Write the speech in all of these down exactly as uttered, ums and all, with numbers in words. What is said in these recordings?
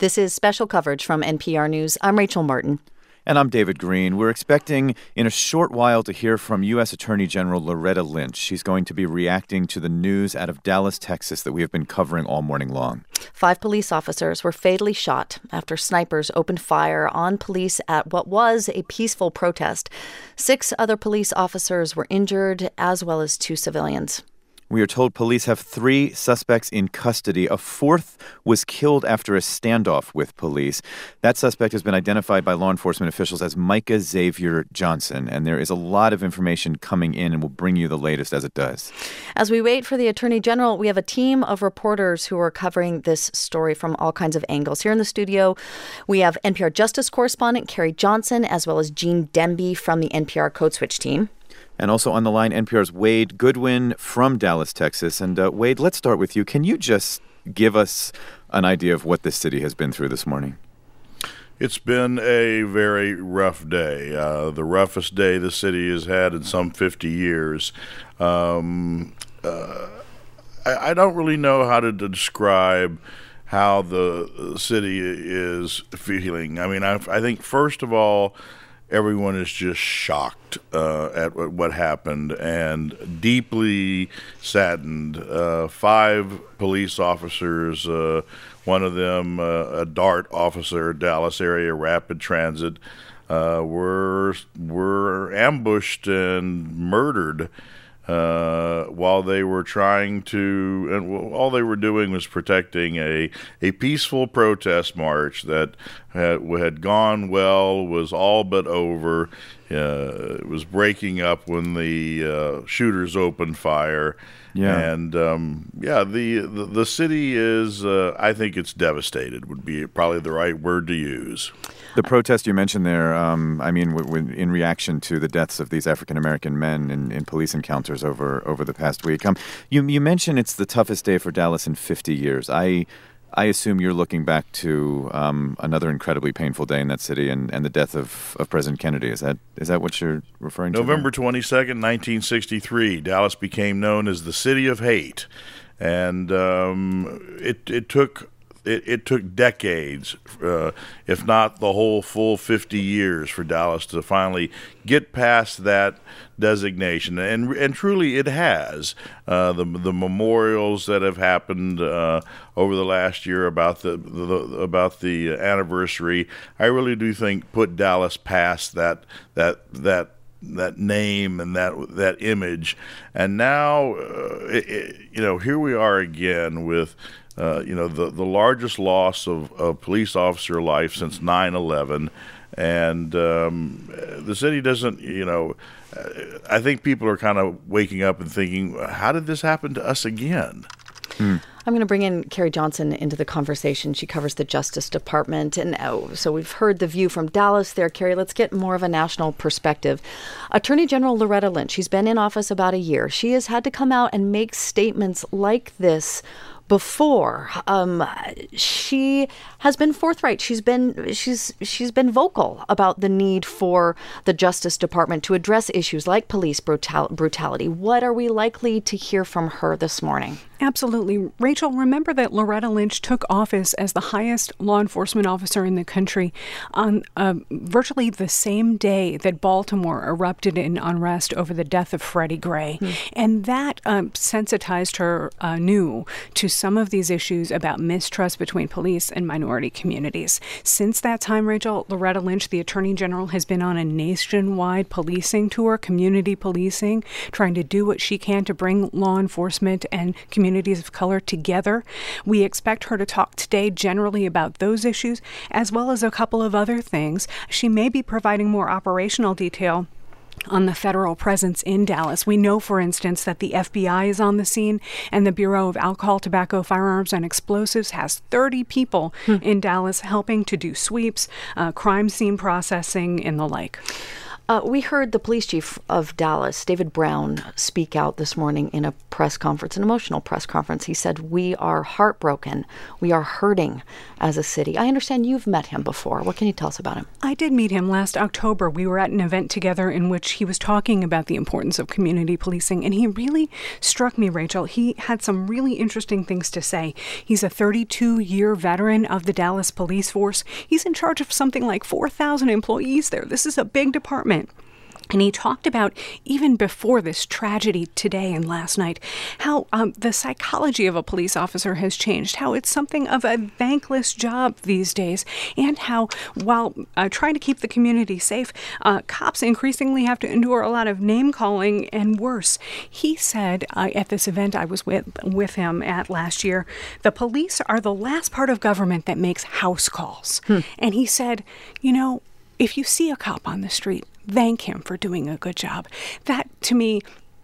This is special coverage from N P R News. I'm Rachel Martin. And I'm David Green. We're expecting in a short while to hear from U S Attorney General Loretta Lynch. She's going to be reacting to the news out of Dallas, Texas that we have been covering all morning long. Five police officers were fatally shot after snipers opened fire on police at what was a peaceful protest. Six other police officers were injured, as well as two civilians. We are told police have three suspects in custody. A fourth was killed after a standoff with police. That suspect has been identified by law enforcement officials as Micah Xavier Johnson. And there is a lot of information coming in, and we'll bring you the latest as it does. As we wait for the Attorney General, we have a team of reporters who are covering this story from all kinds of angles. Here in the studio, we have N P R Justice correspondent Carrie Johnson, as well as Gene Demby from the N P R Code Switch team. And also on the line, N P R's Wade Goodwin from Dallas, Texas. And uh, Wade, let's start with you. Can you just give us an idea of what this city has been through this morning? It's been a very rough day, uh, the roughest day the city has had in some fifty years. Um, uh, I, I don't really know how to describe how the city is feeling. I mean, I, I think, first of all, everyone is just shocked uh, at what happened and deeply saddened. Uh, five police officers, uh, one of them uh, a DART officer, Dallas Area Rapid Transit, uh, were were ambushed and murdered uh, while they were trying to, and all they were doing was protecting a, a peaceful protest march that had, had gone well, was all but over. Uh, it was breaking up when the uh, shooters opened fire. Yeah. And, um, yeah, the, the, the city is, uh, I think it's devastated would be probably the right word to use. The protest you mentioned there, um, I mean, w- w- in reaction to the deaths of these African-American men in, in police encounters over, over the past week. Um, you, you mentioned it's the toughest day for Dallas in fifty years. I I assume you're looking back to um, another incredibly painful day in that city and, and the death of, of President Kennedy. Is that is that what you're referring to? November twenty-second, nineteen sixty-three, Dallas became known as the City of Hate. And um, it, it took... It, it took decades, uh, if not the whole full fifty years, for Dallas to finally get past that designation, and and truly it has. Uh, the the memorials that have happened uh, over the last year about the, the about the anniversary, I really do think put Dallas past that that that. that name and that that image, and now uh, it, it, you know here we are again with uh, you know the the largest loss of, of police officer life since nine eleven, and um, the city doesn't you know I think people are kind of waking up and thinking, how did this happen to us again? Hmm. I'm going to bring in Carrie Johnson into the conversation. She covers the Justice Department. And oh, so we've heard the view from Dallas there. Carrie, let's get more of a national perspective. Attorney General Loretta Lynch, she's been in office about a year. She has had to come out and make statements like this before. Um, she has been forthright. She's been she's she's been vocal about the need for the Justice Department to address issues like police brutal- brutality. What are we likely to hear from her this morning? Absolutely. Rachel, remember that Loretta Lynch took office as the highest law enforcement officer in the country on uh, virtually the same day that Baltimore erupted in unrest over the death of Freddie Gray. Hmm. And that um, sensitized her anew to some of these issues about mistrust between police and minority communities. Since that time, Rachel, Loretta Lynch, the Attorney General, has been on a nationwide policing tour, community policing, trying to do what she can to bring law enforcement and communities of color together. We expect her to talk today generally about those issues, as well as a couple of other things. She may be providing more operational detail on the federal presence in Dallas. We know, for instance, that the F B I is on the scene, and the Bureau of Alcohol, Tobacco, Firearms, and Explosives has thirty people hmm. in Dallas helping to do sweeps, uh, crime scene processing, and the like. Uh, we heard the police chief of Dallas, David Brown, speak out this morning in a press conference, an emotional press conference. He said, "We are heartbroken. We are hurting as a city." I understand you've met him before. What can you tell us about him? I did meet him last October. We were at an event together in which he was talking about the importance of community policing, and he really struck me, Rachel. He had some really interesting things to say. He's a thirty-two-year veteran of the Dallas police force. He's in charge of something like four thousand employees there. This is a big department. And he talked about, even before this tragedy today and last night, how um, the psychology of a police officer has changed, how it's something of a thankless job these days, and how, while uh, trying to keep the community safe, uh, cops increasingly have to endure a lot of name-calling and worse. He said uh, at this event I was with, with him at last year, the police are the last part of government that makes house calls. Hmm. And he said, you know, if you see a cop on the street, thank him for doing a good job. That, to me,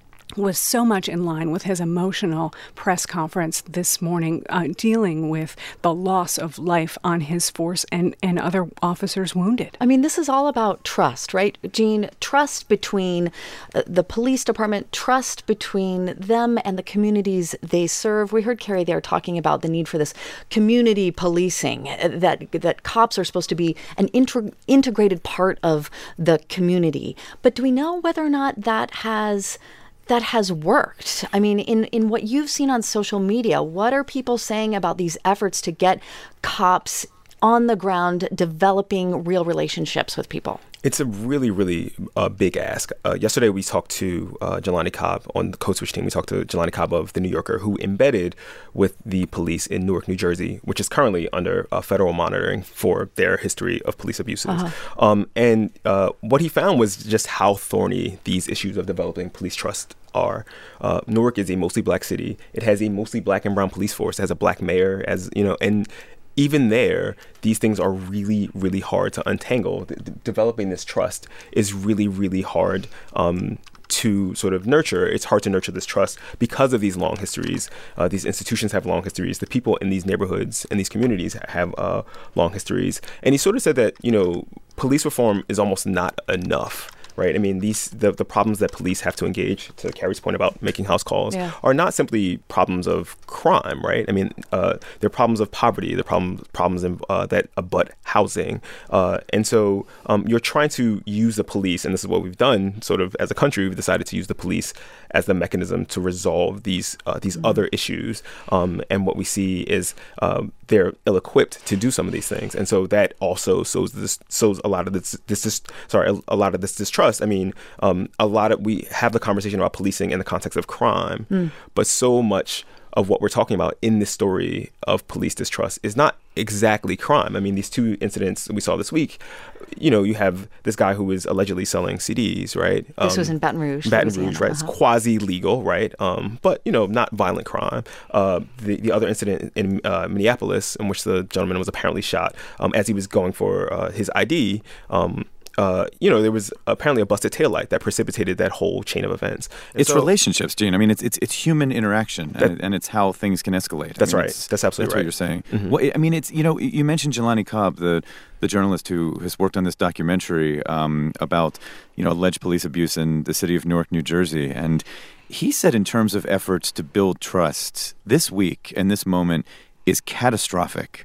was so much in line with his emotional press conference this morning, uh, dealing with the loss of life on his force and, and other officers wounded. I mean, this is all about trust, right, Jean? Trust between uh, the police department, trust between them and the communities they serve. We heard Carrie there talking about the need for this community policing, uh, that that cops are supposed to be an integ- integrated part of the community. But do we know whether or not that has... that has worked? I mean, in, in what you've seen on social media, what are people saying about these efforts to get cops on the ground developing real relationships with people? It's a really, really uh, big ask. Uh, yesterday, we talked to uh, Jelani Cobb on the Code Switch team. We talked to Jelani Cobb of The New Yorker, who embedded with the police in Newark, New Jersey, which is currently under uh, federal monitoring for their history of police abuses. Uh-huh. Um, and uh, what he found was just how thorny these issues of developing police trust are. Uh, Newark is a mostly black city. It has a mostly black and brown police force. It has a black mayor, as you know, and even there, these things are really, really hard to untangle. D- d- developing this trust is really, really hard um, to sort of nurture. It's hard to nurture this trust because of these long histories. Uh, these institutions have long histories. The people in these neighborhoods and these communities have uh, long histories. And he sort of said that, you know, police reform is almost not enough. Right. I mean, these the, the problems that police have to engage, to Carrie's point about making house calls, yeah. are not simply problems of crime. Right. I mean, uh, they're problems of poverty. They're problems problems in, uh, that abut housing. Uh, and so um, you're trying to use the police. And this is what we've done sort of as a country. We've decided to use the police as the mechanism to resolve these uh, these mm-hmm. other issues. Um, and what we see is um, they're ill-equipped to do some of these things. And so that also sows this sows a lot of this, this, this sorry, a, a lot of this distrust. I mean, um, a lot of we have the conversation about policing in the context of crime, mm. but so much of what we're talking about in this story of police distrust is not exactly crime. I mean, these two incidents we saw this week, you know, you have this guy who is allegedly selling C Ds, right? This um, was in Baton Rouge. Baton Rouge, right? Uh-huh. It's quasi-legal, right? Um, but, you know, not violent crime. Uh, the, the other incident in uh, Minneapolis, in which the gentleman was apparently shot um, as he was going for uh, his I D, um, Uh, you know, there was apparently a busted taillight that precipitated that whole chain of events. And it's so, relationships, Gene. I mean, it's it's it's human interaction, that, and, and it's how things can escalate. That's I mean, right. That's absolutely that's right. That's what you're saying. Mm-hmm. Well, I mean, it's, you know, you mentioned Jelani Cobb, the the journalist who has worked on this documentary um, about, you know, alleged police abuse in the city of Newark, New Jersey, and he said in terms of efforts to build trust, this week and this moment is catastrophic.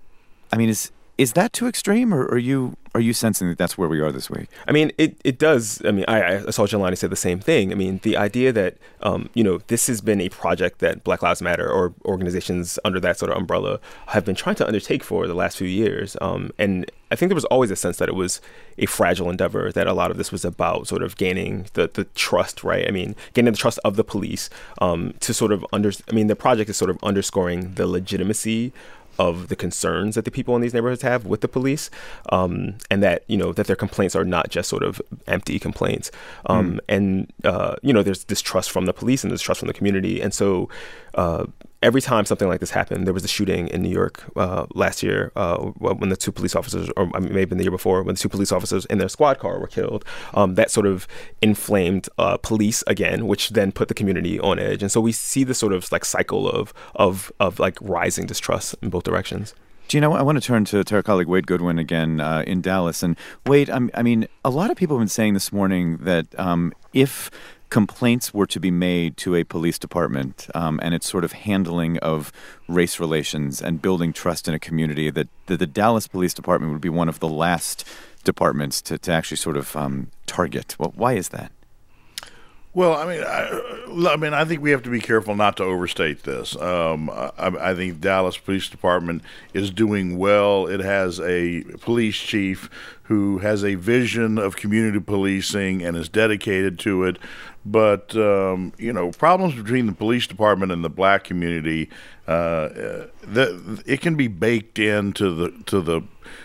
I mean, is is that too extreme, or are you are you sensing that that's where we are this week? I mean, it, it does. I mean, I, I saw Jelani say the same thing. I mean, the idea that, um, you know, this has been a project that Black Lives Matter or organizations under that sort of umbrella have been trying to undertake for the last few years. Um, and I think there was always a sense that it was a fragile endeavor, that a lot of this was about sort of gaining the, the trust, right? I mean, gaining the trust of the police um, to sort of under, I mean, the project is sort of underscoring the legitimacy of the concerns that the people in these neighborhoods have with the police, um, and that, you know, that their complaints are not just sort of empty complaints. Um, mm. And, uh, you know, there's distrust from the police and distrust from the community. And so uh, every time something like this happened, there was a shooting in New York uh, last year uh, when the two police officers, or maybe the year before, when the two police officers in their squad car were killed. Um, that sort of inflamed uh, police again, which then put the community on edge. And so we see this sort of like cycle of of of like rising distrust in both directions. Gina, I want to turn to, to our colleague Wade Goodwin again uh, in Dallas. And Wade, I'm, I mean, a lot of people have been saying this morning that um, if complaints were to be made to a police department um, and its sort of handling of race relations and building trust in a community, that, that the Dallas Police Department would be one of the last departments to, to actually sort of um, target. Well, why is that? Well, I mean, I, I mean, I think we have to be careful not to overstate this. Um, I, I think Dallas Police Department is doing well. It has a police chief who has a vision of community policing and is dedicated to it. But um, you know, problems between the police department and the black community, uh, the, it can be baked into the to the.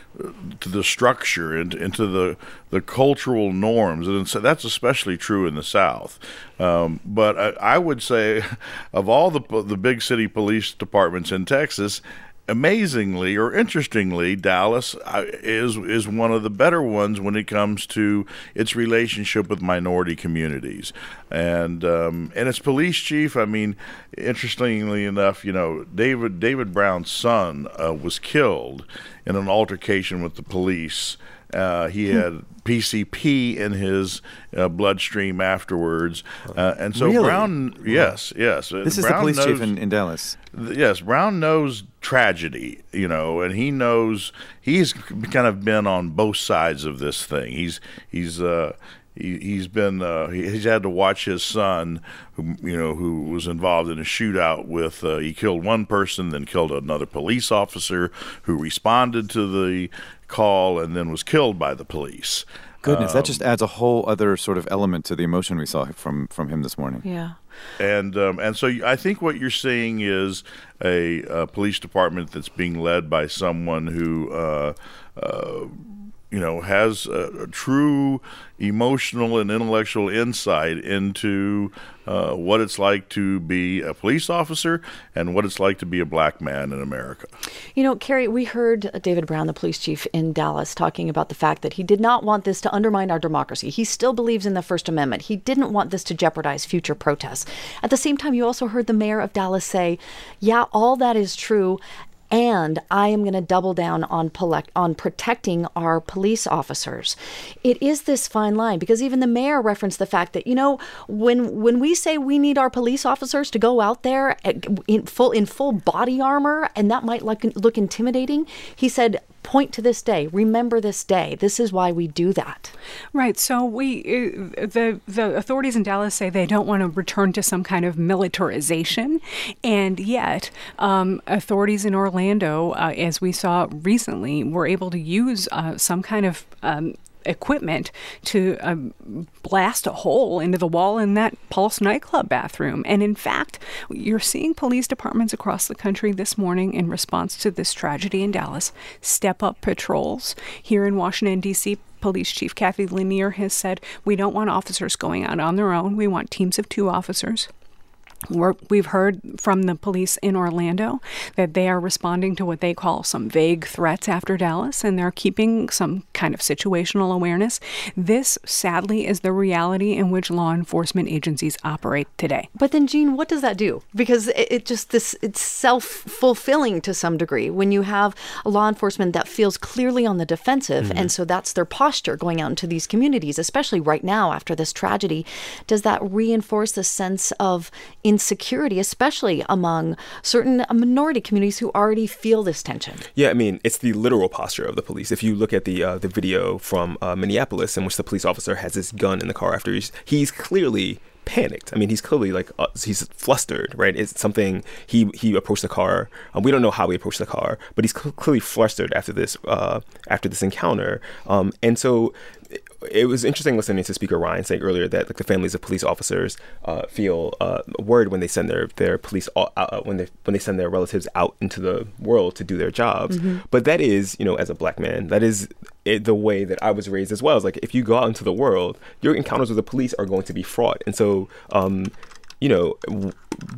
to the structure and into the the cultural norms, and so that's especially true in the South. Um, but I, I would say, of all the the big city police departments in Texas, amazingly or interestingly, Dallas is is one of the better ones when it comes to its relationship with minority communities, and um, and its police chief. I mean, interestingly enough, you know, David David Brown's son uh, was killed in an altercation with the police. Uh, he had P C P in his uh, bloodstream afterwards, uh, and so really? Brown, yes, yes. This is Brown the police knows, chief in, in Dallas. Yes, Brown knows tragedy, you know, and he knows he's kind of been on both sides of this thing. He's he's uh, he, he's been uh, he's had to watch his son, who you know, who was involved in a shootout with. Uh, he killed one person, then killed another police officer who responded to the call and then was killed by the police. Goodness, um, that just adds a whole other sort of element to the emotion we saw from from him this morning. Yeah. And um, and so I think what you're seeing is a, a police department that's being led by someone who, uh, uh, you know, has a, a true emotional and intellectual insight into uh, what it's like to be a police officer and what it's like to be a black man in America. You know, Carrie, we heard David Brown, the police chief in Dallas, talking about the fact that he did not want this to undermine our democracy. He still believes in the First Amendment. He didn't want this to jeopardize future protests. At the same time, you also heard the mayor of Dallas say, yeah, all that is true, and I am going to double down on polect- on protecting our police officers. It is this fine line, because even the mayor referenced the fact that, you know, when when we say we need our police officers to go out there in full in full body armor, and that might look, look intimidating, he said, point to this day. Remember this day. This is why we do that. Right. So we, uh, the the authorities in Dallas say they don't want to return to some kind of militarization, and yet um, authorities in Orlando, uh, as we saw recently, were able to use uh, some kind of um, equipment to um, blast a hole into the wall in that Pulse nightclub bathroom. And in fact, you're seeing police departments across the country this morning, in response to this tragedy in Dallas, step up patrols. Here in Washington, D C, Police Chief Kathy Lanier has said, we don't want officers going out on their own. We want teams of two officers. We're, we've heard from the police in Orlando that they are responding to what they call some vague threats after Dallas, and they're keeping some kind of situational awareness. This, sadly, is the reality in which law enforcement agencies operate today. But then, Jean, what does that do? Because it, it just this it's self-fulfilling to some degree when you have a law enforcement that feels clearly on the defensive, mm-hmm. and so that's their posture going out into these communities, especially right now after this tragedy. Does that reinforce the sense of insecurity, especially among certain minority communities who already feel this tension? Yeah, I mean, it's the literal posture of the police. If you look at the uh, the video from uh, Minneapolis, in which the police officer has his gun in the car after he's, he's clearly panicked. I mean, he's clearly like, uh, he's flustered, right? It's something, he he approached the car. Um, we don't know how he approached the car, but he's cl- clearly flustered after this, uh, after this encounter. Um, and so it was interesting listening to Speaker Ryan say earlier that like the families of police officers uh, feel uh, worried when they send their their police out, uh, when they when they send their relatives out into the world to do their jobs. Mm-hmm. But that is, you know, as a black man, that is it, the way that I was raised as well. It's like, if you go out into the world, your encounters with the police are going to be fraught, and so um, you know. W-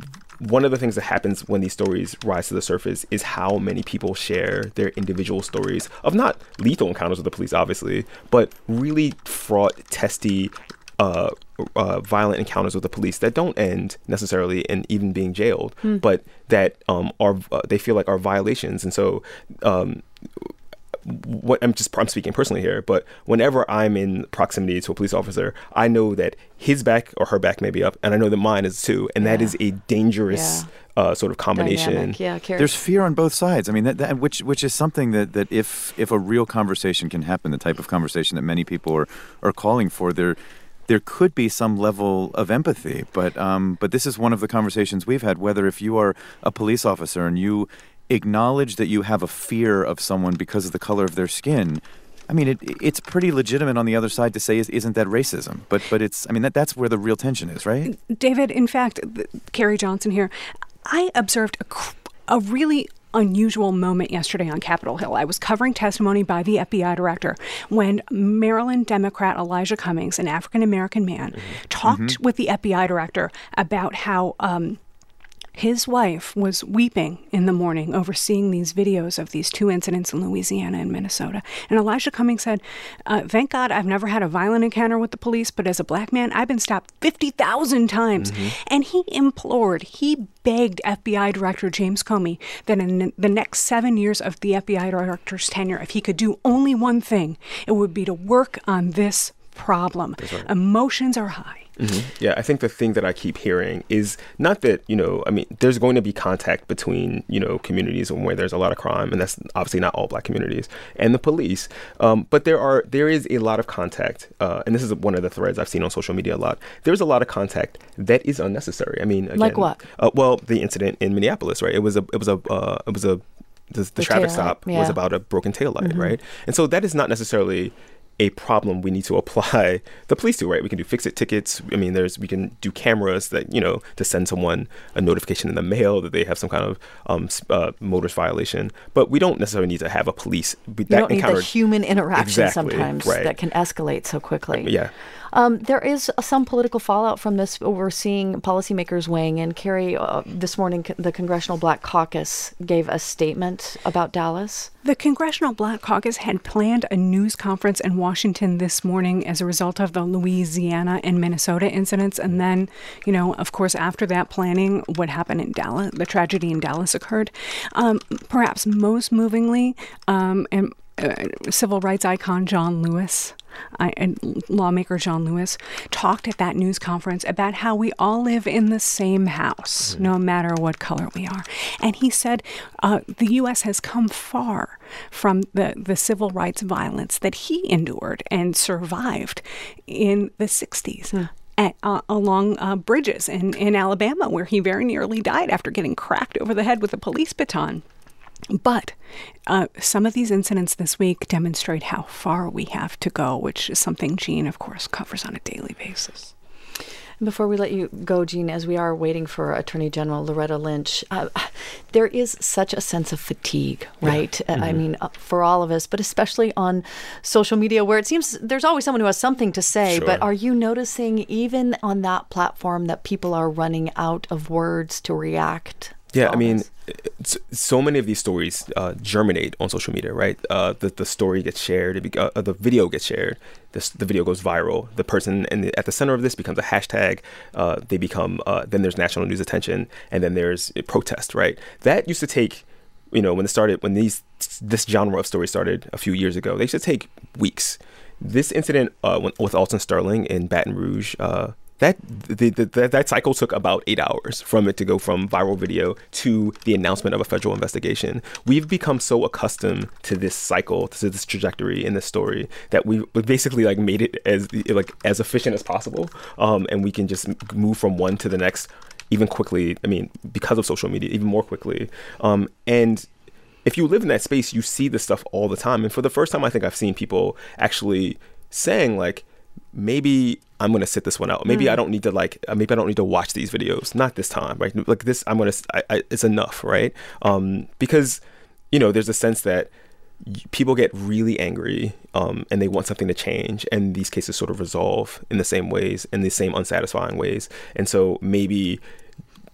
One of the things that happens when these stories rise to the surface is how many people share their individual stories of not lethal encounters with the police, obviously, but really fraught, testy, uh, uh, violent encounters with the police that don't end necessarily in even being jailed, Hmm. but that um, are uh, they feel like are violations. And so um, what I'm just I'm speaking personally here, but whenever I'm in proximity to a police officer, I know that his back or her back may be up, and I know that mine is too, and that Yeah. is a dangerous Yeah. uh, sort of combination. Dynamic. Yeah, Carrie. There's fear on both sides. I mean, that, that which which is something that, that if if a real conversation can happen, the type of conversation that many people are, are calling for, there there could be some level of empathy. But um, but this is one of the conversations we've had. Whether if you are a police officer and you acknowledge that you have a fear of someone because of the color of their skin, I mean, it, it's pretty legitimate on the other side to say, is, isn't that racism? But but it's, I mean, that that's where the real tension is, right? David, in fact, th- Carrie Johnson here, I observed a, cr- a really unusual moment yesterday on Capitol Hill. I was covering testimony by the F B I director when Maryland Democrat Elijah Cummings, an African-American man, mm-hmm. talked mm-hmm. with the F B I director about how um, his wife was weeping in the morning over seeing these videos of these two incidents in Louisiana and Minnesota. And Elijah Cummings said, uh, thank God I've never had a violent encounter with the police, but as a black man, I've been stopped fifty thousand times. Mm-hmm. And he implored, he begged F B I Director James Comey that in the next seven years of the F B I director's tenure, if he could do only one thing, it would be to work on this problem. Right. Emotions are high. Mm-hmm. Yeah, I think the thing that I keep hearing is not that, you know, I mean, there's going to be contact between, you know, communities where there's a lot of crime, and that's obviously not all black communities, and the police. Um, but there are there is a lot of contact, uh, and this is one of the threads I've seen on social media a lot. There's a lot of contact that is unnecessary. I mean, again, like what? Uh, well, the incident in Minneapolis, right? It was a it was a uh, it was a the, the, the traffic stop yeah. was about a broken taillight, mm-hmm. right? And so that is not necessarily a problem we need to apply the police to, right? We can do fix-it tickets. I mean, there's we can do cameras that, you know, to send someone a notification in the mail that they have some kind of um, uh, motorist violation. But we don't necessarily need to have a police. You don't need the human interaction exactly, sometimes right. that can escalate so quickly. Yeah. Um, there is some political fallout from this. We're seeing policymakers weighing in. Carrie, uh, this morning, the Congressional Black Caucus gave a statement about Dallas. The Congressional Black Caucus had planned a news conference in Washington this morning as a result of the Louisiana and Minnesota incidents. And then, you know, of course, after that planning, what happened in Dallas, the tragedy in Dallas occurred. Um, perhaps most movingly, um, and uh, civil rights icon John Lewis, I, and lawmaker John Lewis, talked at that news conference about how we all live in the same house, mm-hmm. no matter what color we are. And he said uh, the U S has come far from the, the civil rights violence that he endured and survived in the sixties. Mm. At, uh, along uh, bridges in, in Alabama, where he very nearly died after getting cracked over the head with a police baton. But uh, some of these incidents this week demonstrate how far we have to go, which is something Jean, of course, covers on a daily basis. Before we let you go, Jean, as we are waiting for Attorney General Loretta Lynch, uh, there is such a sense of fatigue, right? Yeah. Mm-hmm. I mean, uh, for all of us, but especially on social media, where it seems there's always someone who has something to say. Sure. But are you noticing, even on that platform, that people are running out of words to react? Yeah, I mean, so many of these stories uh, germinate on social media, right? Uh, the the story gets shared, it be, uh, the video gets shared, this, the video goes viral. The person in the, at the center of this becomes a hashtag. Uh, they become uh, then there's national news attention, and then there's a protest, right? That used to take, you know, when it started, when these this genre of story started a few years ago, they used to take weeks. This incident uh, with Alton Sterling in Baton Rouge. Uh, That, the, the, that that cycle took about eight hours from it to go from viral video to the announcement of a federal investigation. We've become so accustomed to this cycle, to this trajectory in this story, that we basically like made it as like as efficient as possible, um, and we can just move from one to the next even quickly. I mean, because of social media, even more quickly. Um, and if you live in that space, you see this stuff all the time. And for the first time, I think I've seen people actually saying like, maybe I'm going to sit this one out. Maybe mm. I don't need to like, maybe I don't need to watch these videos. Not this time, right? Like this, I'm going to, it's enough, right? Um, because, you know, there's a sense that people get really angry um, and they want something to change. And these cases sort of resolve in the same ways, in the same unsatisfying ways. And so maybe,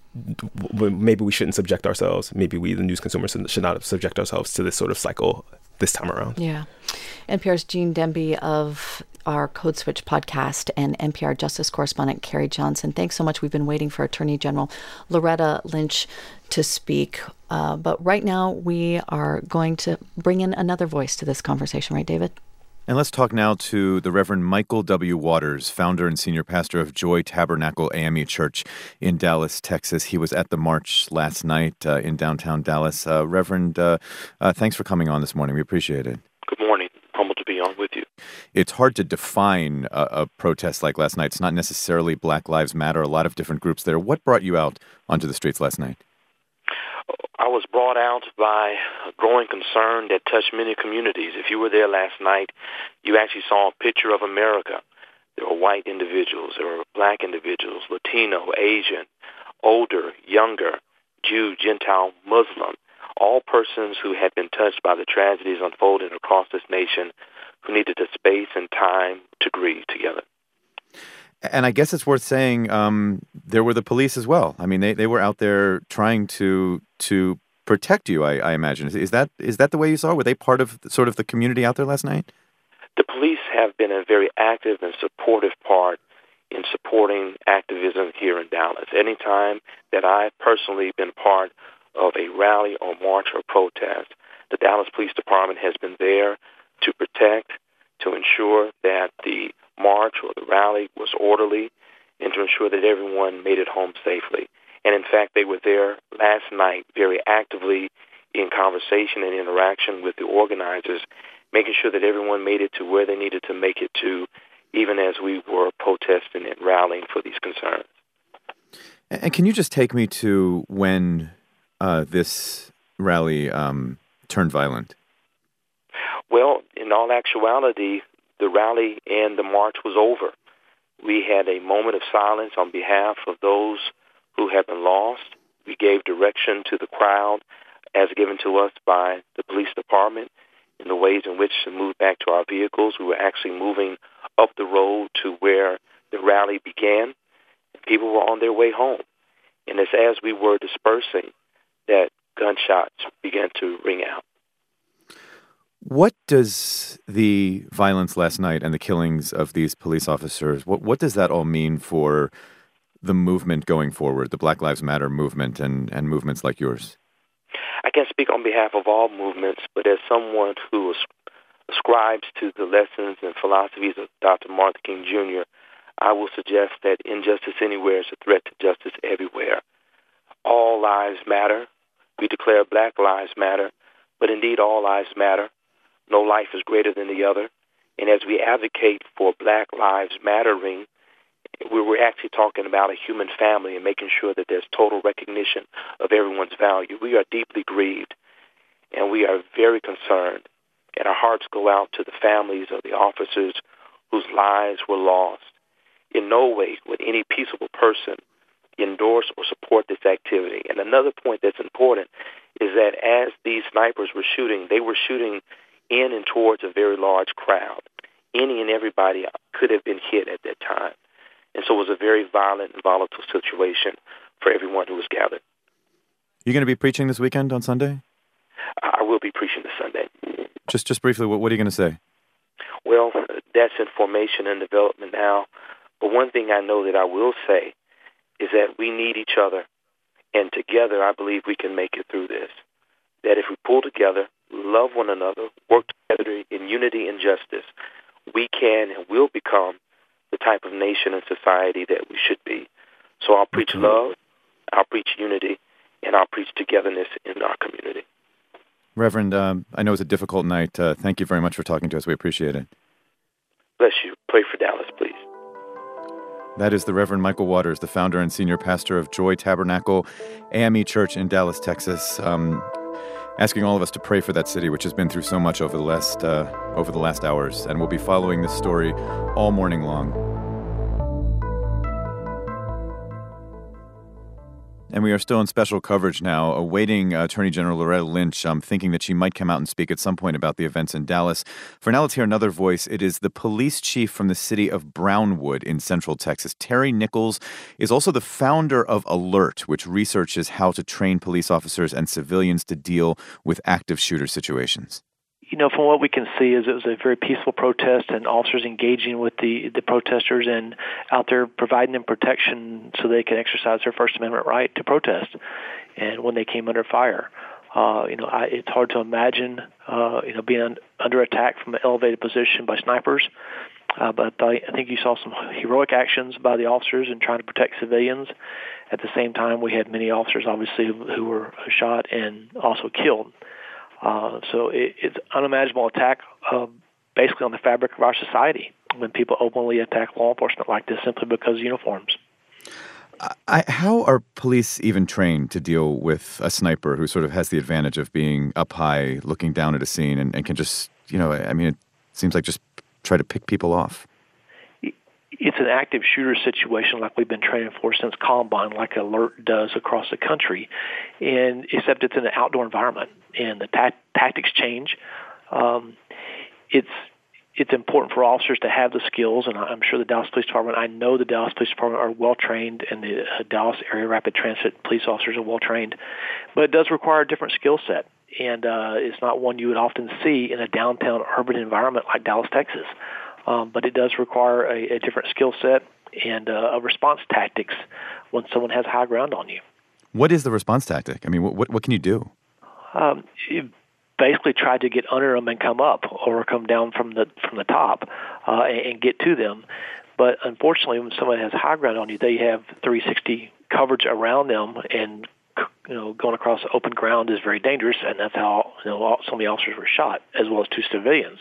maybe we shouldn't subject ourselves. Maybe we, the news consumers, should not subject ourselves to this sort of cycle this time around. Yeah. N P R's Gene Demby of our Code Switch podcast and N P R Justice correspondent Carrie Johnson. Thanks so much. We've been waiting for Attorney General Loretta Lynch to speak. Uh, but right now we are going to bring in another voice to this conversation, right, David? And let's talk now to the Reverend Michael W. Waters, founder and senior pastor of Joy Tabernacle A M E Church in Dallas, Texas. He was at the march last night uh, in downtown Dallas. Uh, Reverend, uh, uh, thanks for coming on this morning. We appreciate it. Good morning. Humbled to be on with you. It's hard to define a, a protest like last night. It's not necessarily Black Lives Matter, a lot of different groups there. What brought you out onto the streets last night? I was brought out by a growing concern that touched many communities. If you were there last night, you actually saw a picture of America. There were white individuals, there were black individuals, Latino, Asian, older, younger, Jew, Gentile, Muslim, all persons who had been touched by the tragedies unfolding across this nation, who needed the space and time to grieve together. And I guess it's worth saying um, there were the police as well. I mean, they, they were out there trying to to protect you, I, I imagine. Is that is that the way you saw it? Were they part of the, sort of the community out there last night? The police have been a very active and supportive part in supporting activism here in Dallas. Anytime that I've personally been part of a rally or march or protest, the Dallas Police Department has been there to protect, to ensure that the march or the rally was orderly, and to ensure that everyone made it home safely. And in fact, they were there last night very actively in conversation and interaction with the organizers, making sure that everyone made it to where they needed to make it to, even as we were protesting and rallying for these concerns. And can you just take me to when uh, this rally um, turned violent? Well, in all actuality, the rally and the march was over. We had a moment of silence on behalf of those who have been lost. We gave direction to the crowd as given to us by the police department in the ways in which to move back to our vehicles. We were actually moving up the road to where the rally began. People were on their way home. And it's as we were dispersing that gunshots began to ring out. What does the violence last night and the killings of these police officers, what, what does that all mean for the movement going forward, the Black Lives Matter movement and, and movements like yours? I can't speak on behalf of all movements, but as someone who ascribes to the lessons and philosophies of Doctor Martin King Junior, I will suggest that injustice anywhere is a threat to justice everywhere. All lives matter. We declare Black Lives Matter, but indeed all lives matter. No life is greater than the other. And as we advocate for Black Lives Mattering, we were actually talking about a human family and making sure that there's total recognition of everyone's value. We are deeply grieved, and we are very concerned, and our hearts go out to the families of the officers whose lives were lost. In no way would any peaceable person endorse or support this activity. And another point that's important is that as these snipers were shooting, they were shooting in and towards a very large crowd. Any and everybody could have been hit at that time. And so it was a very violent and volatile situation for everyone who was gathered. You're going to be preaching this weekend on Sunday? I will be preaching this Sunday. Just just briefly, what, what are you going to say? Well, that's in formation and development now. But one thing I know that I will say is that we need each other. And together, I believe we can make it through this. That if we pull together, love one another, work together in unity and justice, we can and will become the type of nation and society that we should be. So I'll preach Okay. love, I'll preach unity, and I'll preach togetherness in our community. Reverend, um, I know it's a difficult night. Uh, thank you very much for talking to us. We appreciate it. Bless you. Pray for Dallas, please. That is the Reverend Michael Waters, the founder and senior pastor of Joy Tabernacle A M E Church in Dallas, Texas, um, asking all of us to pray for that city, which has been through so much over the last uh, over the last hours. And we'll be following this story all morning long. And we are still in special coverage now, awaiting uh, Attorney General Loretta Lynch, um, thinking that she might come out and speak at some point about the events in Dallas. For now, let's hear another voice. It is the police chief from the city of Brownwood in Central Texas. Terry Nichols is also the founder of Alert, which researches how to train police officers and civilians to deal with active shooter situations. you know, from what we can see, is it was a very peaceful protest, and officers engaging with the, the protesters and out there providing them protection so they can exercise their First Amendment right to protest. And when they came under fire, uh, you know, I, it's hard to imagine, uh, you know, being un, under attack from an elevated position by snipers. Uh, but I, I think you saw some heroic actions by the officers in trying to protect civilians. At the same time, we had many officers, obviously, who were shot and also killed. Uh, so it, it's unimaginable attack uh, basically on the fabric of our society when people openly attack law enforcement like this simply because of uniforms. I, how are police even trained to deal with a sniper who sort of has the advantage of being up high, looking down at a scene, and, and can just, you know, I mean, it seems like just try to pick people off? It's an active shooter situation like we've been training for since Columbine, like Alert does across the country, and except it's in an outdoor environment, and the ta- tactics change. Um, it's it's important for officers to have the skills, and I'm sure the Dallas Police Department, I know the Dallas Police Department are well-trained, and the uh, Dallas Area Rapid Transit police officers are well-trained, but it does require a different skill set, and uh, it's not one you would often see in a downtown urban environment like Dallas, Texas. Um, but it does require a, a different skill set and uh, a response tactics when someone has high ground on you. What is the response tactic? I mean, what what can you do? Um, you basically try to get under them and come up, or come down from the from the top uh, and, and get to them. But unfortunately, when someone has high ground on you, they have three sixty coverage around them, and you know, going across open ground is very dangerous, and that's how you know some of the officers were shot, as well as two civilians.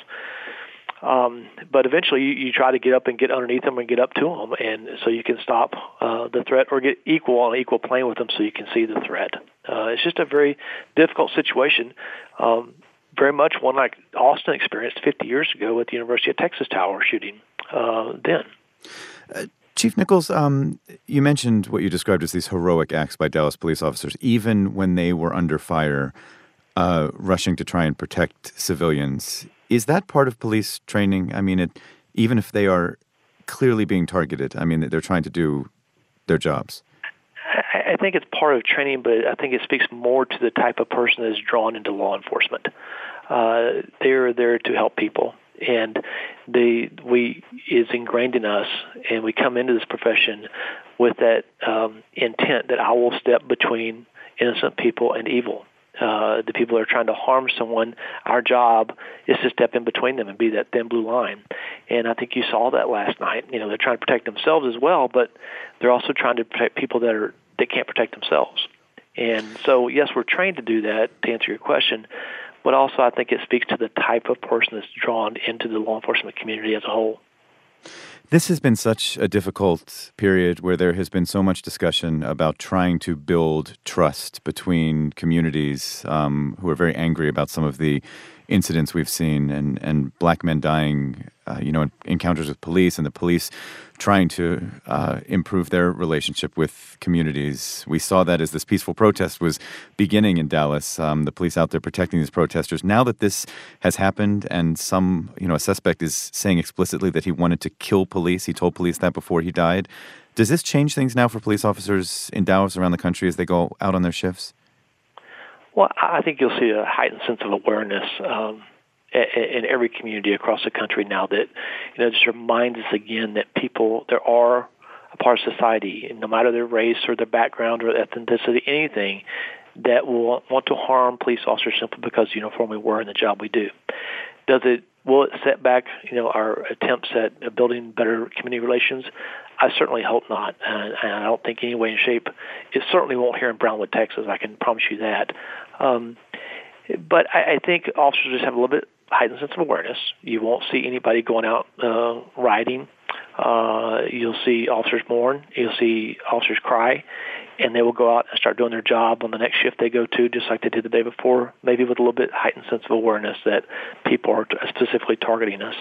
Um, but eventually you, you try to get up and get underneath them and get up to them, and so you can stop uh, the threat or get equal on an equal plane with them so you can see the threat. Uh, it's just a very difficult situation, um, very much one like Austin experienced fifty years ago at the University of Texas Tower shooting uh, then. Uh, Chief Nichols, um, you mentioned what you described as these heroic acts by Dallas police officers, even when they were under fire, uh, rushing to try and protect civilians. Is that part of police training? I mean, it, even if they are clearly being targeted, I mean, they're trying to do their jobs. I, I think it's part of training, but I think it speaks more to the type of person that is drawn into law enforcement. Uh, they're there to help people, and they we is ingrained in us, and we come into this profession with that um, intent that I will step between innocent people and evil. Uh, the people that are trying to harm someone, our job is to step in between them and be that thin blue line. And I think you saw that last night. You know, they're trying to protect themselves as well, but they're also trying to protect people that are that can't protect themselves. And so, yes, we're trained to do that, to answer your question, but also I think it speaks to the type of person that's drawn into the law enforcement community as a whole. This has been such a difficult period where there has been so much discussion about trying to build trust between communities um, who are very angry about some of the incidents we've seen, and, and black men dying, uh, you know, encounters with police, and the police trying to uh, improve their relationship with communities. We saw that as this peaceful protest was beginning in Dallas, um, the police out there protecting these protesters. Now that this has happened, and some, you know, a suspect is saying explicitly that he wanted to kill police, he told police that before he died. Does this change things now for police officers in Dallas, around the country, as they go out on their shifts? Well, I think you'll see a heightened sense of awareness um, in every community across the country now that, you know, just reminds us again that people, there are a part of society, no matter their race or their background or ethnicity, anything, that will want to harm police officers simply because of the uniform we wear and the job we do. Does it, will it set back, you know, our attempts at building better community relations? I certainly hope not, and I don't think any way and shape. It certainly won't here in Brownwood, Texas. I can promise you that. Um, but I, I think officers just have a little bit heightened sense of awareness. You won't see anybody going out uh, rioting. Uh, you'll see officers mourn. You'll see officers cry, and they will go out and start doing their job on the next shift they go to, just like they did the day before, maybe with a little bit heightened sense of awareness that people are t- specifically targeting us.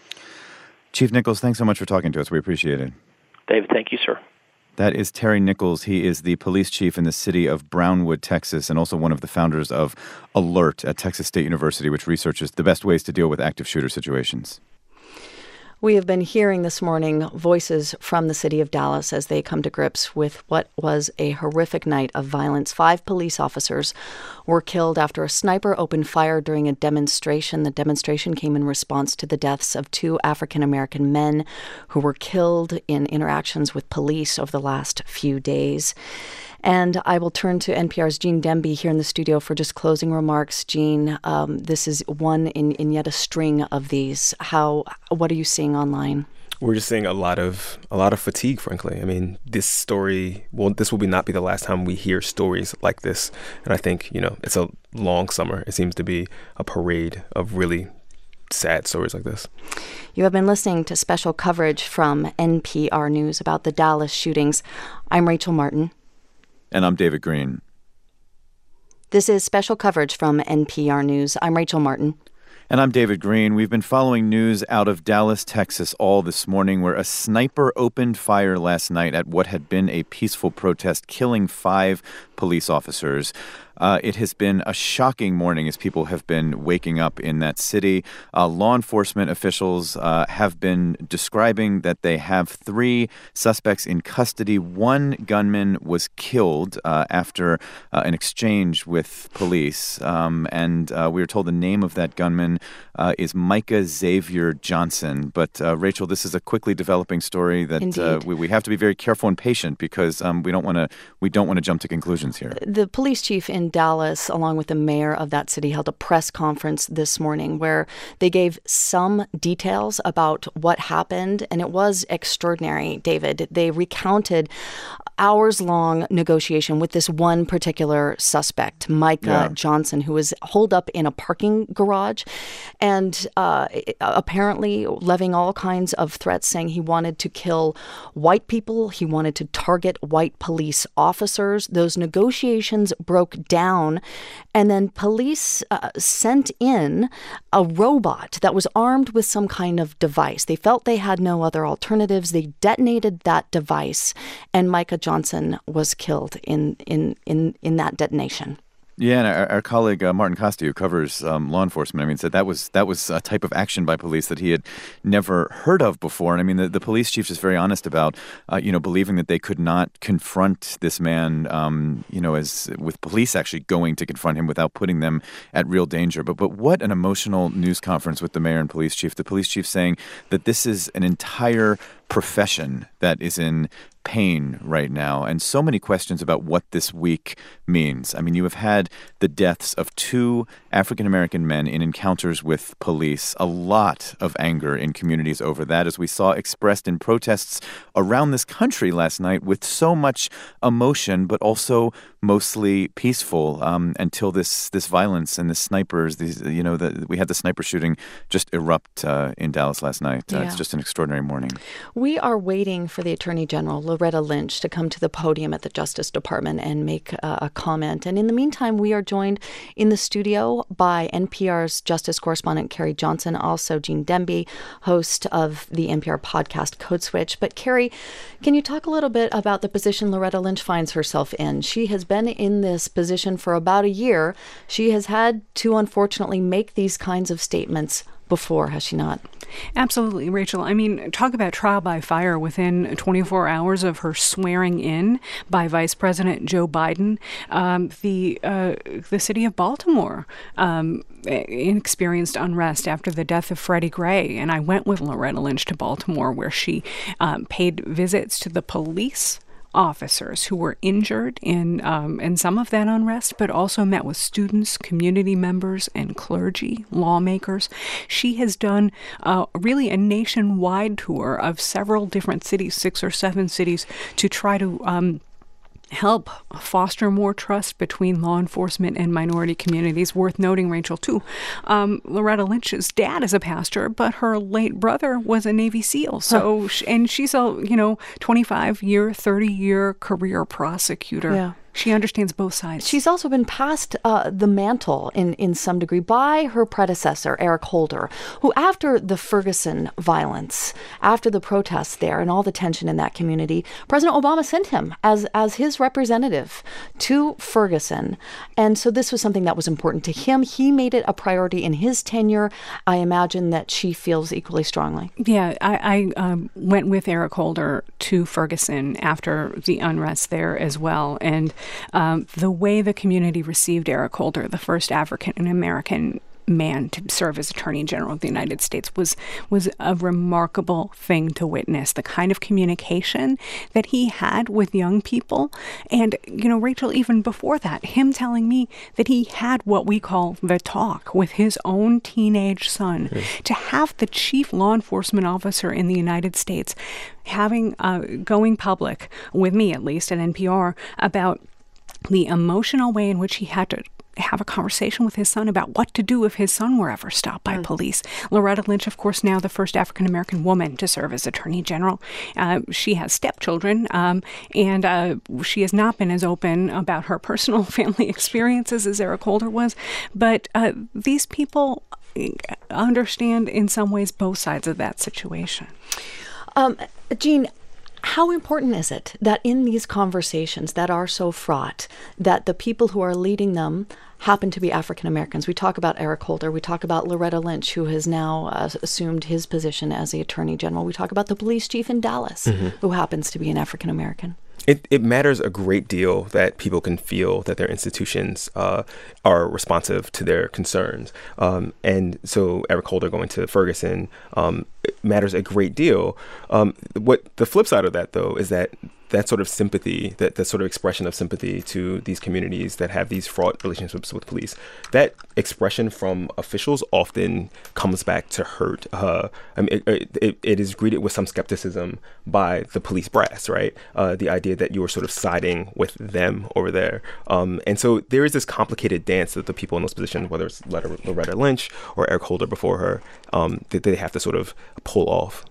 Chief Nichols, thanks so much for talking to us. We appreciate it. David, thank you, sir. That is Terry Nichols. He is the police chief in the city of Brownwood, Texas, and also one of the founders of Alert at Texas State University, which researches the best ways to deal with active shooter situations. We have been hearing this morning voices from the city of Dallas as they come to grips with what was a horrific night of violence. Five police officers were killed after a sniper opened fire during a demonstration. The demonstration came in response to the deaths of two African-American men who were killed in interactions with police over the last few days. And I will turn to N P R's Gene Demby here in the studio for just closing remarks. Gene, um, this is one in, in yet a string of these. How? What are you seeing online? We're just seeing a lot of a lot of fatigue, frankly. I mean, this story, well, this will be not be the last time we hear stories like this. And I think, you know, it's a long summer. It seems to be a parade of really sad stories like this. You have been listening to special coverage from N P R News about the Dallas shootings. I'm Rachel Martin. And I'm David Green. This is special coverage from N P R News. I'm Rachel Martin. And I'm David Green. We've been following news out of Dallas, Texas all this morning, where a sniper opened fire last night at what had been a peaceful protest, killing five police officers. Uh, it has been a shocking morning as people have been waking up in that city. Uh, law enforcement officials uh, have been describing that they have three suspects in custody. One gunman was killed uh, after uh, an exchange with police. Um, and uh, we were told the name of that gunman uh, is Micah Xavier Johnson. But, uh, Rachel, this is a quickly developing story that uh, we, we have to be very careful and patient because um, we don't want to we don't want to jump to conclusions here. The police chief in Dallas, along with the mayor of that city, held a press conference this morning where they gave some details about what happened, and it was extraordinary, David. They recounted hours-long negotiation with this one particular suspect, Micah yeah. Johnson, who was holed up in a parking garage and uh, apparently levying all kinds of threats, saying he wanted to kill white people, he wanted to target white police officers. Those negotiations broke down, and then police uh, sent in a robot that was armed with some kind of device. They felt they had no other alternatives. They detonated that device, and Micah Johnson was killed in in in, in that detonation. Yeah, and our, our colleague uh, Martin Costi, who covers um, law enforcement, I mean, said that was that was a type of action by police that he had never heard of before. And I mean, the, the police chief is very honest about, uh, you know, believing that they could not confront this man, um, you know, as with police actually going to confront him without putting them at real danger. But but what an emotional news conference with the mayor and police chief. The police chief saying that this is an entire profession that is in pain right now, and so many questions about what this week means. I mean, you have had the deaths of two African-American men in encounters with police, a lot of anger in communities over that, as we saw expressed in protests around this country last night with so much emotion, but also mostly peaceful um, until this this violence and the snipers, these, you know, the, we had the sniper shooting just erupt uh, in Dallas last night. Uh, yeah. It's just an extraordinary morning. We are waiting for the Attorney General, Loretta Lynch, to come to the podium at the Justice Department and make uh, a comment. And in the meantime, we are joined in the studio by N P R's Justice correspondent Carrie Johnson, also Gene Demby, host of the N P R podcast Code Switch. But Carrie, can you talk a little bit about the position Loretta Lynch finds herself in? She has been in this position for about a year. She has had to, unfortunately, make these kinds of statements before, has she not? Absolutely, Rachel. I mean, talk about trial by fire within twenty-four hours of her swearing in by Vice President Joe Biden. Um, the uh, the city of Baltimore um, experienced unrest after the death of Freddie Gray, and I went with Loretta Lynch to Baltimore, where she um, paid visits to the police officers who were injured in um, in some of that unrest, but also met with students, community members, and clergy, lawmakers. She has done uh, really a nationwide tour of several different cities, six or seven cities, to try to um, help foster more trust between law enforcement and minority communities. Worth noting, Rachel, too, um, Loretta Lynch's dad is a pastor, but her late brother was a Navy SEAL. So, huh. And she's a, you know, twenty-five year, thirty year career prosecutor. Yeah. She understands both sides. She's also been passed uh, the mantle in, in some degree by her predecessor, Eric Holder, who after the Ferguson violence, after the protests there and all the tension in that community, President Obama sent him as, as his representative to Ferguson. And so this was something that was important to him. He made it a priority in his tenure. I imagine that she feels equally strongly. Yeah, I, I um, went with Eric Holder to Ferguson after the unrest there as well. And Um, the way the community received Eric Holder, the first African-American man to serve as Attorney General of the United States, was was a remarkable thing to witness. The kind of communication that he had with young people. And, you know, Rachel, even before that, him telling me that he had what we call the talk with his own teenage son. Mm. To have the chief law enforcement officer in the United States having, uh, going public, with me at least at N P R, about the emotional way in which he had to have a conversation with his son about what to do if his son were ever stopped by mm. police. Loretta Lynch, of course, now the first African-American woman to serve as Attorney General. Uh, she has stepchildren, um, and uh, she has not been as open about her personal family experiences as Eric Holder was. But uh, these people understand in some ways both sides of that situation. Um, Jean, how important is it that in these conversations that are so fraught, that the people who are leading them happen to be African Americans? We talk about Eric Holder. We talk about Loretta Lynch, who has now uh, assumed his position as the Attorney General. We talk about the police chief in Dallas, mm-hmm. who happens to be an African American. It, it matters a great deal that people can feel that their institutions uh, are responsive to their concerns. Um, and so Eric Holder going to Ferguson um, it matters a great deal. Um, what the flip side of that, though, is that that sort of sympathy, that, that sort of expression of sympathy to these communities that have these fraught relationships with police, that expression from officials often comes back to hurt. Uh, I mean, it, it, it is greeted with some skepticism by the police brass, right? Uh, the idea that you are sort of siding with them over there. Um, and so there is this complicated dance that the people in those positions, whether it's Loretta Lynch or Eric Holder before her, um, that they have to sort of pull off.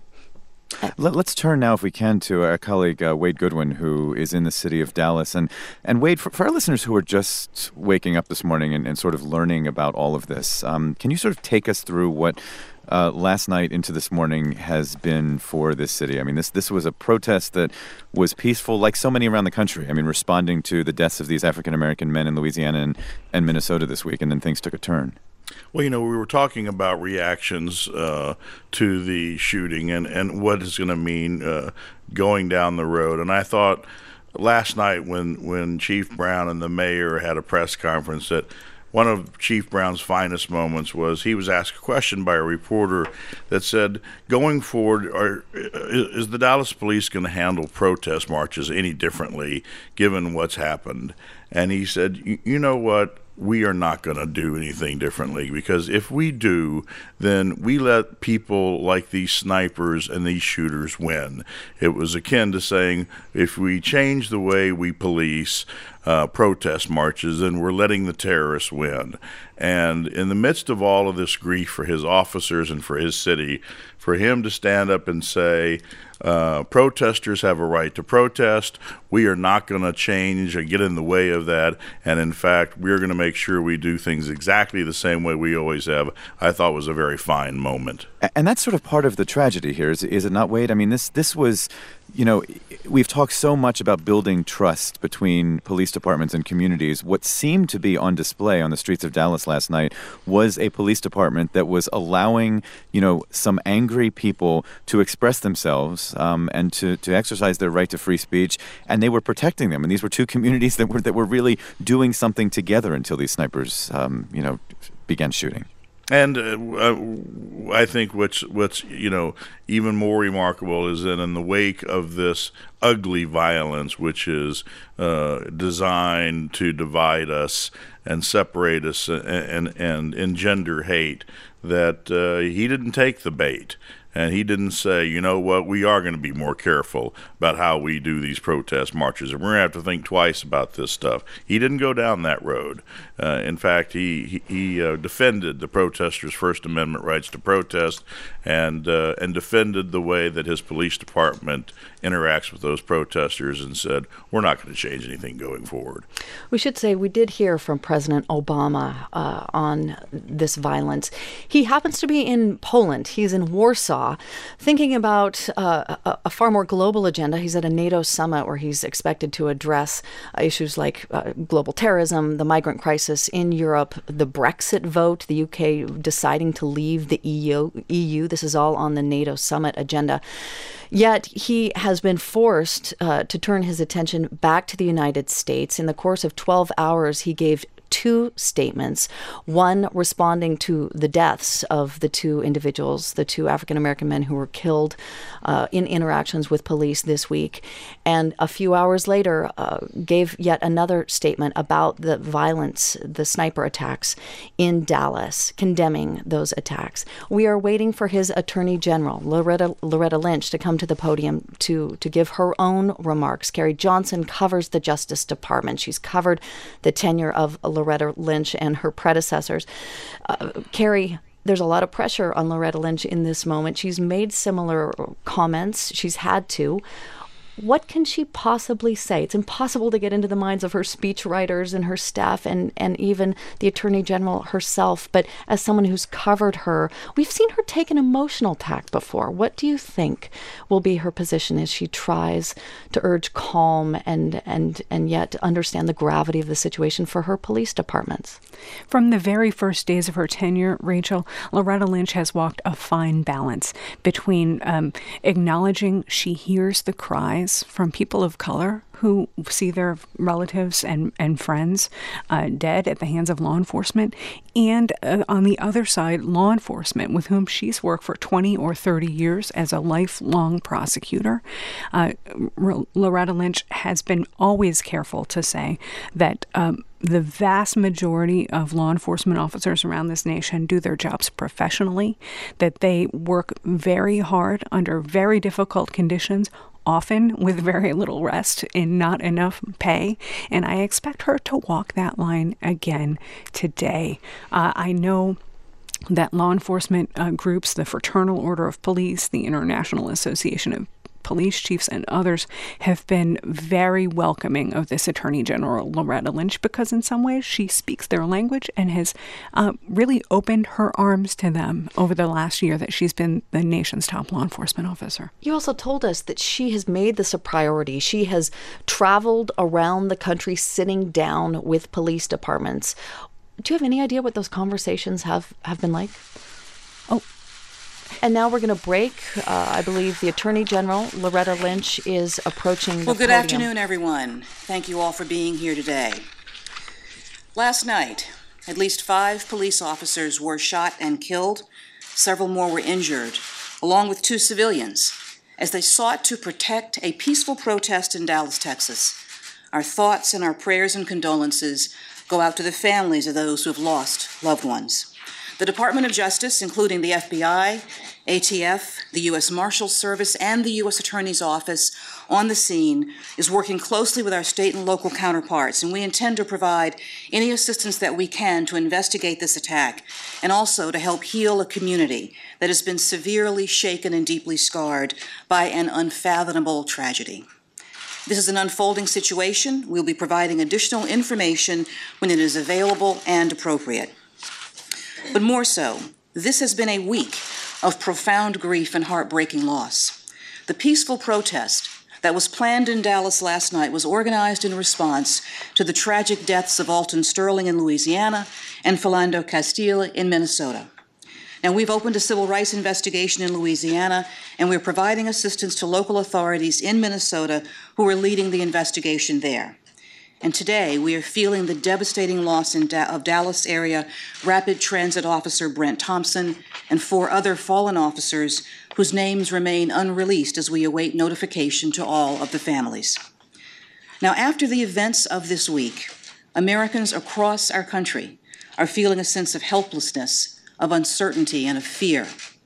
Let, let's turn now, if we can, to our colleague uh, Wade Goodwin, who is in the city of Dallas. And, and Wade, for, for our listeners who are just waking up this morning and, and sort of learning about all of this, um, can you sort of take us through what uh, last night into this morning has been for this city? I mean, this, this was a protest that was peaceful, like so many around the country. I mean, responding to the deaths of these African-American men in Louisiana and, and Minnesota this week, and then things took a turn. Well, you know, we were talking about reactions uh, to the shooting and, and what it's going to mean uh, going down the road. And I thought last night when, when Chief Brown and the mayor had a press conference that one of Chief Brown's finest moments was he was asked a question by a reporter that said, going forward, are, is the Dallas police going to handle protest marches any differently given what's happened? And he said, you know what? We are not going to do anything differently, because if we do, then we let people like these snipers and these shooters win. It was akin to saying, if we change the way we police uh, protest marches, then we're letting the terrorists win. And in the midst of all of this grief for his officers and for his city, for him to stand up and say, uh, protesters have a right to protest. We are not going to change or get in the way of that. And in fact, we're going to make sure we do things exactly the same way we always have, I thought was a very fine moment. And that's sort of part of the tragedy here, is, is it not, Wade? I mean, this this was, you know, we've talked so much about building trust between police departments and communities. What seemed to be on display on the streets of Dallas last night was a police department that was allowing, you know, some angry people to express themselves um, and to, to exercise their right to free speech, and they were protecting them. And these were two communities that were that were really doing something together until these snipers, um, you know, began shooting. And uh, I think what's, what's, you know, even more remarkable is that in the wake of this ugly violence, which is uh, designed to divide us and separate us and, and, and engender hate, that uh, he didn't take the bait. And he didn't say, you know what, we are going to be more careful about how we do these protest marches, and we're going to have to think twice about this stuff. He didn't go down that road. Uh, in fact, he he, he uh, defended the protesters' First Amendment rights to protest, and uh, and defended the way that his police department interacts with those protesters, and said, we're not going to change anything going forward. We should say we did hear from President Obama uh, on this violence. He happens to be in Poland. He's in Warsaw, thinking about uh, a, a far more global agenda. He's at a NATO summit where he's expected to address uh, issues like uh, global terrorism, the migrant crisis in Europe, the Brexit vote, the U K deciding to leave the E U. E U. This is all on the NATO summit agenda. Yet he has been forced uh, to turn his attention back to the United States. In the course of twelve hours, he gave two statements, one responding to the deaths of the two individuals, the two African-American men who were killed uh, in interactions with police this week, and a few hours later uh, gave yet another statement about the violence, the sniper attacks in Dallas, condemning those attacks. We are waiting for his Attorney General, Loretta, Loretta Lynch, to come to the podium to, to give her own remarks. Carrie Johnson covers the Justice Department. She's covered the tenure of Loretta Lynch and her predecessors. Uh, Carrie, there's a lot of pressure on Loretta Lynch in this moment. She's made similar comments. She's had to. What can she possibly say? It's impossible to get into the minds of her speechwriters and her staff and, and even the Attorney General herself. But as someone who's covered her, we've seen her take an emotional tack before. What do you think will be her position as she tries to urge calm and, and, and yet understand the gravity of the situation for her police departments? From the very first days of her tenure, Rachel, Loretta Lynch has walked a fine balance between um, acknowledging she hears the cries from people of color who see their relatives and, and friends uh, dead at the hands of law enforcement, and uh, on the other side, law enforcement with whom she's worked for twenty or thirty years as a lifelong prosecutor. Uh, R- Loretta Lynch has been always careful to say that um, the vast majority of law enforcement officers around this nation do their jobs professionally, that they work very hard under very difficult conditions, often with very little rest and not enough pay. And I expect her to walk that line again today. Uh, I know that law enforcement uh, groups, the Fraternal Order of Police, the International Association of Police Chiefs, and others have been very welcoming of this Attorney General Loretta Lynch, because in some ways she speaks their language and has uh, really opened her arms to them over the last year that she's been the nation's top law enforcement officer. You also told us that she has made this a priority. She has traveled around the country sitting down with police departments. Do you have any idea what those conversations have, have been like? Oh, And now we're going to break. Uh, I believe the Attorney General, Loretta Lynch, is approaching the Well, good podium. afternoon, everyone. Thank you all for being here today. Last night, at least five police officers were shot and killed. Several more were injured, along with two civilians, as they sought to protect a peaceful protest in Dallas, Texas. Our thoughts and our prayers and condolences go out to the families of those who have lost loved ones. The Department of Justice, including the F B I, A T F, the U S Marshals Service, and the U S Attorney's Office on the scene, is working closely with our state and local counterparts, and we intend to provide any assistance that we can to investigate this attack and also to help heal a community that has been severely shaken and deeply scarred by an unfathomable tragedy. This is an unfolding situation. We'll be providing additional information when it is available and appropriate. But more so, this has been a week of profound grief and heartbreaking loss. The peaceful protest that was planned in Dallas last night was organized in response to the tragic deaths of Alton Sterling in Louisiana and Philando Castile in Minnesota. Now, we've opened a civil rights investigation in Louisiana, and we're providing assistance to local authorities in Minnesota who are leading the investigation there. And today, we are feeling the devastating loss in da- of Dallas area Rapid Transit Officer Brent Thompson and four other fallen officers whose names remain unreleased as we await notification to all of the families. Now, after the events of this week, Americans across our country are feeling a sense of helplessness, of uncertainty, and of fear.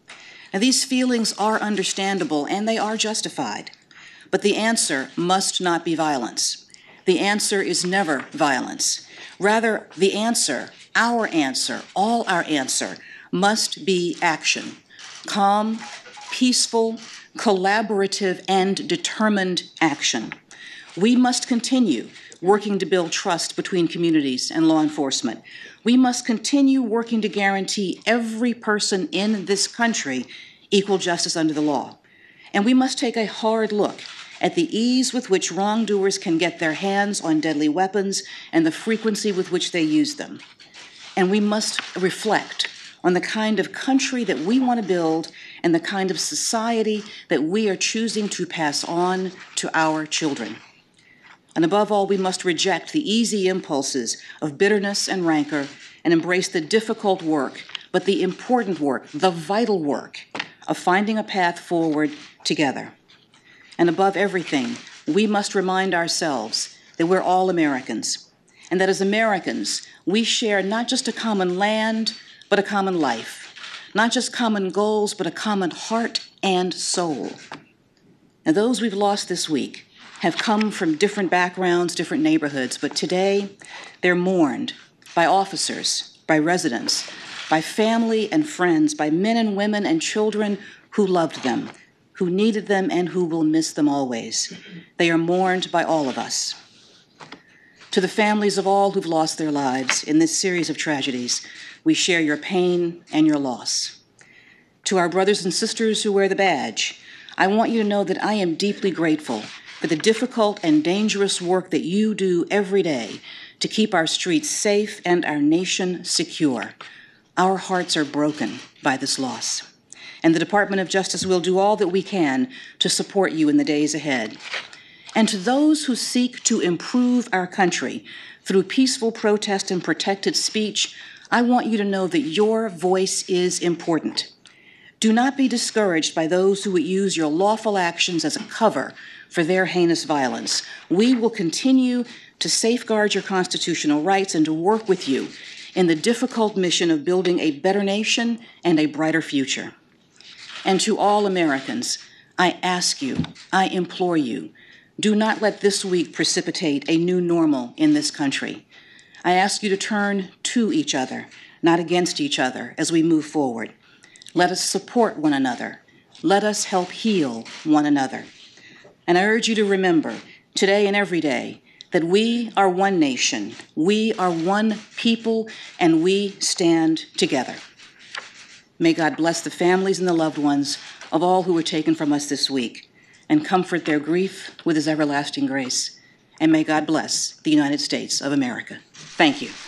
Now, these feelings are understandable and they are justified, but the answer must not be violence. The answer is never violence. Rather, the answer, our answer, all our answer, must be action. Calm, peaceful, collaborative, and determined action. We must continue working to build trust between communities and law enforcement. We must continue working to guarantee every person in this country equal justice under the law. And we must take a hard look at the ease with which wrongdoers can get their hands on deadly weapons and the frequency with which they use them. And we must reflect on the kind of country that we want to build and the kind of society that we are choosing to pass on to our children. And above all, we must reject the easy impulses of bitterness and rancor and embrace the difficult work, but the important work, the vital work of finding a path forward together. And above everything, we must remind ourselves that we're all Americans, and that as Americans, we share not just a common land, but a common life, not just common goals, but a common heart and soul. Now, those we've lost this week have come from different backgrounds, different neighborhoods, but today they're mourned by officers, by residents, by family and friends, by men and women and children who loved them, who needed them, and who will miss them always. They are mourned by all of us. To the families of all who've lost their lives in this series of tragedies, we share your pain and your loss. To our brothers and sisters who wear the badge, I want you to know that I am deeply grateful for the difficult and dangerous work that you do every day to keep our streets safe and our nation secure. Our hearts are broken by this loss, and the Department of Justice will do all that we can to support you in the days ahead. And to those who seek to improve our country through peaceful protest and protected speech, I want you to know that your voice is important. Do not be discouraged by those who would use your lawful actions as a cover for their heinous violence. We will continue to safeguard your constitutional rights and to work with you in the difficult mission of building a better nation and a brighter future. And to all Americans, I ask you, I implore you, do not let this week precipitate a new normal in this country. I ask you to turn to each other, not against each other, as we move forward. Let us support one another. Let us help heal one another. And I urge you to remember, today and every day, that we are one nation, we are one people, and we stand together. May God bless the families and the loved ones of all who were taken from us this week, and comfort their grief with his everlasting grace. And may God bless the United States of America. Thank you.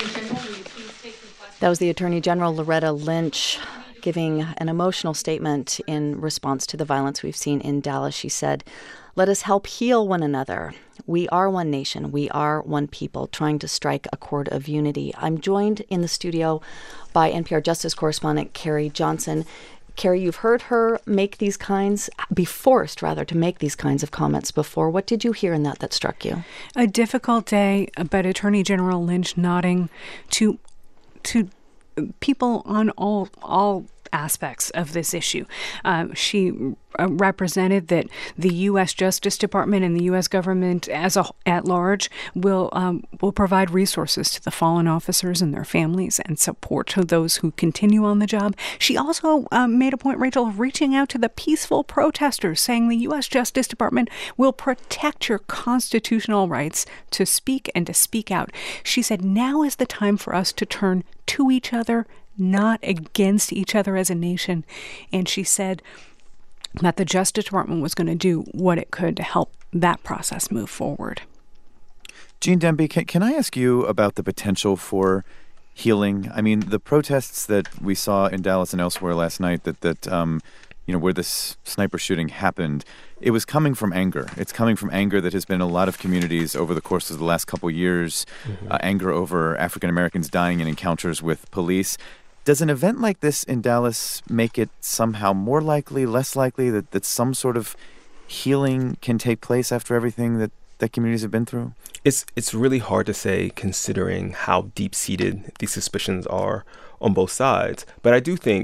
That was the Attorney General Loretta Lynch giving an emotional statement in response to the violence we've seen in Dallas. She said, "Let us help heal one another. We are one nation. We are one people, trying to strike a chord of unity." I'm joined in the studio by N P R Justice correspondent Carrie Johnson. Carrie, you've heard her make these kinds, be forced, rather, to make these kinds of comments before. What did you hear in that that struck you? A difficult day, but Attorney General Lynch nodding to to people on all all aspects of this issue. Um, she uh, represented that the U S Justice Department and the U S government as a, at large will um, will provide resources to the fallen officers and their families and support to those who continue on the job. She also um, made a point, Rachel, of reaching out to the peaceful protesters, saying the U S Justice Department will protect your constitutional rights to speak and to speak out. She said, now is the time for us to turn to each other, not against each other as a nation. And she said that the Justice Department was going to do what it could to help that process move forward. Gene Demby, can, can I ask you about the potential for healing? I mean, the protests that we saw in Dallas and elsewhere last night, that, that um, you know, where this sniper shooting happened, it was coming from anger. It's coming from anger that has been in a lot of communities over the course of the last couple years, mm-hmm. uh, anger over African Americans dying in encounters with police. Does an event like this in Dallas make it somehow more likely, less likely that, that some sort of healing can take place after everything that, that communities have been through? It's it's really hard to say, considering how deep-seated these suspicions are on both sides. But I do think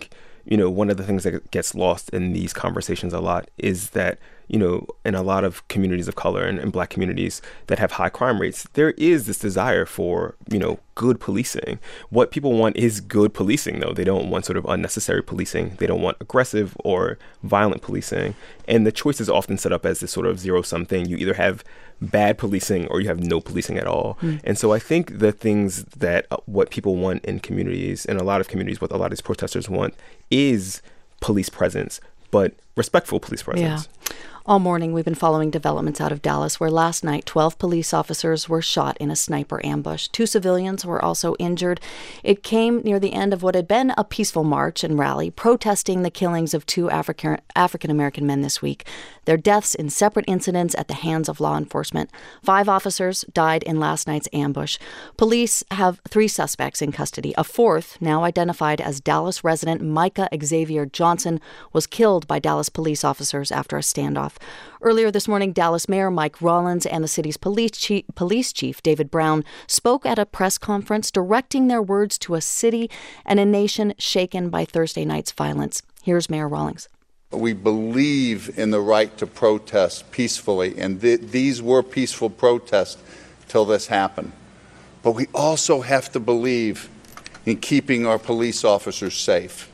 you know, one of the things that gets lost in these conversations a lot is that, you know, in a lot of communities of color and, and Black communities that have high crime rates, there is this desire for, you know, good policing. What people want is good policing, though. They don't want sort of unnecessary policing. They don't want aggressive or violent policing. And the choice is often set up as this sort of zero-sum thing. You either have bad policing or you have no policing at all. Mm. And so I think the things that uh, what people want in communities, in a lot of communities, what a lot of these protesters want is police presence, but respectful police presence. Yeah. All morning, we've been following developments out of Dallas, where last night twelve police officers were shot in a sniper ambush. Two civilians were also injured. It came near the end of what had been a peaceful march and rally, protesting the killings of two African African-American men this week. Their deaths in separate incidents at the hands of law enforcement. Five officers died in last night's ambush. Police have three suspects in custody. A fourth, now identified as Dallas resident Micah Xavier Johnson, was killed by Dallas police officers after a standoff. Earlier this morning, Dallas Mayor Mike Rollins and the city's police chief, police chief David Brown spoke at a press conference directing their words to a city and a nation shaken by Thursday night's violence. Here's Mayor Rollins. We believe in the right to protest peacefully, and th- these were peaceful protests till this happened. But we also have to believe in keeping our police officers safe.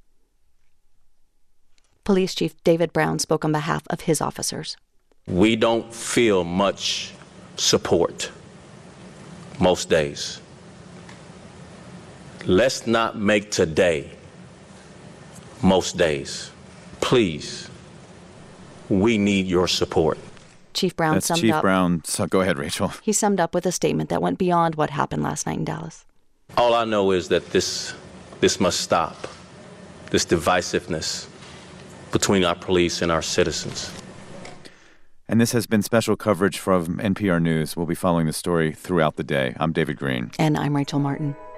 Police Chief David Brown spoke on behalf of his officers. We don't feel much support most days. Let's not make today most days. Please, we need your support. Chief Brown That's summed Chief up. Brown. So go ahead, Rachel. He summed up with a statement that went beyond what happened last night in Dallas. All I know is that this this must stop, this divisiveness between our police and our citizens. And this has been special coverage from N P R News. We'll be following the story throughout the day. I'm David Green. And I'm Rachel Martin.